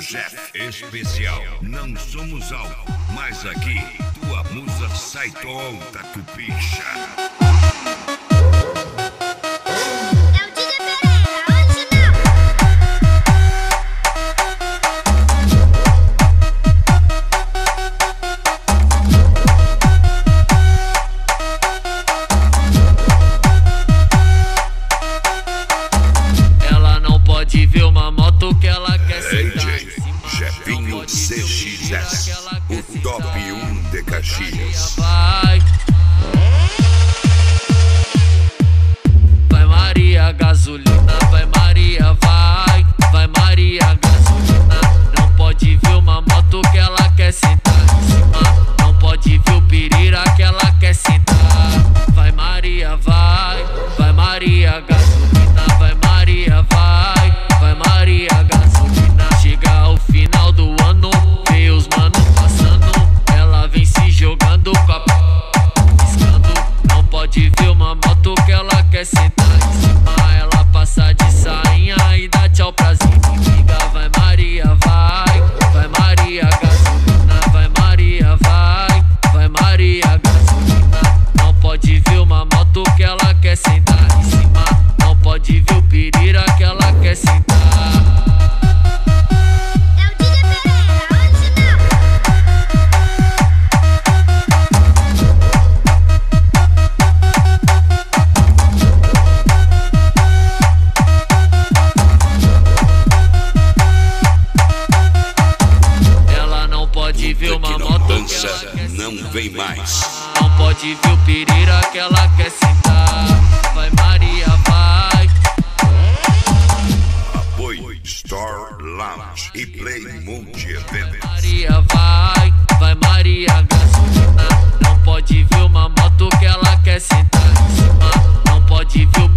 chefe especial. Não somos algo, mas aqui tua musa sai tonta, tu picha. Pode ver uma moto que ela quer sentar DJ Jefinho CXS, o top 1 de Caxias. Vai Maria gasolina, vai Maria, vai Maria gasolina. Não pode ver uma moto que ela quer sentar em cima. Não pode ver o pirira que ela quer sentar. Vai Maria, vai Maria gasolina, vai Maria, vai Maria gasolina. Chega ao final do ano, vê os mano passando, ela vem se jogando com a piscando. Não pode ver uma moto que ela quer sentar em cima. Ela passa de sainha e dá tchau pras inimigas. Vai Maria, vai Maria gasolina, vai Maria, vai Maria gasolina. Não pode ver uma moto que ela quer sentar em cima. Não pode ver o pirira que ela quer sentar. Pode ver uma moto dança, que ela quer não sentar. vem mais. Não pode ver o pirira que ela quer sentar. Vai Maria, vai. Apoio Store Lounge e Play Multi Eventos. Maria, vai Maria gasolina. Não pode ver uma moto que ela quer sentar em cima. Não pode ver o